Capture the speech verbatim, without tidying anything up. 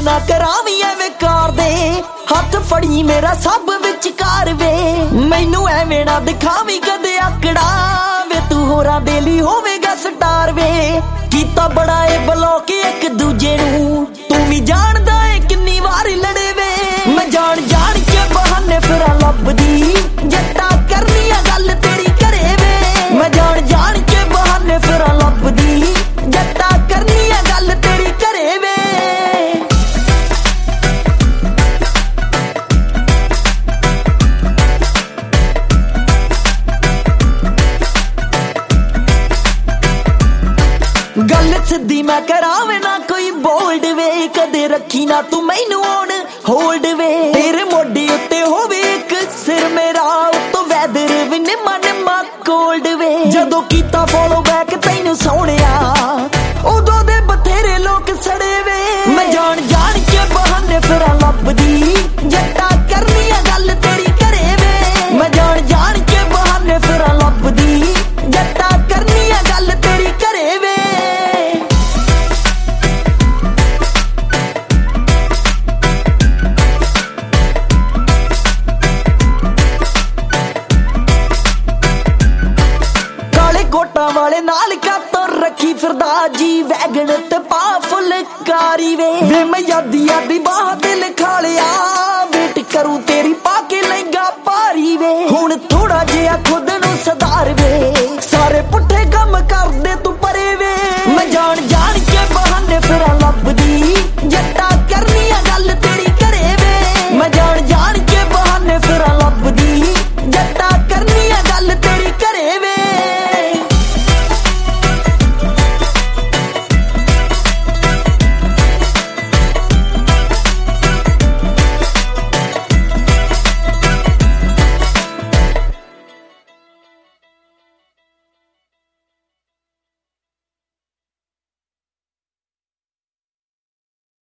ना करावी एवें कार दे हथ फड़ी मेरा सब विचकार वे मैनू एवें ना दिखावी कदे आकड़ा वे तू होरां दे लई होवेगा स्टार वे कीता बड़ा ए ब्लॉक एक दूजे नू तू भी जानदा ए किन्नी वारी लड़े वे मैं जान जान के बहाने फिरां लभदी जट्टा करनी आ गल तेरी घरे वे मैं जान जान के बहाने फिरां लभदी जट्टा करनी आ गल तेरी घरे वे गल सिद्धी मैं करावे ना कोई बोल्ड वे कदे रखी ना तू मैनू ऑन होल्ड वे तेरे मोढे उत्ते होवे एक सिर मेरा उत्तों वैदर भी निम्मा निम्मा कोल्ड वे जदों कीता फॉलो बैक तैनू सोहणिया उदों दे बथेरे लोग सड़े वे मैं जान जान के बहाने फिरां लभदी जट्टा करनी आ गल तेरी घरे वे मैं जान जान के बहाने फिरां लभदी जट्टा करनी आ गल तेरी घरे वे कोटा वाले नाल का तो रखी फिरदा जी वैगन ते पा फुल कारी वे वे मैं यादी यादी बाह दिल खा लिया वेट करूं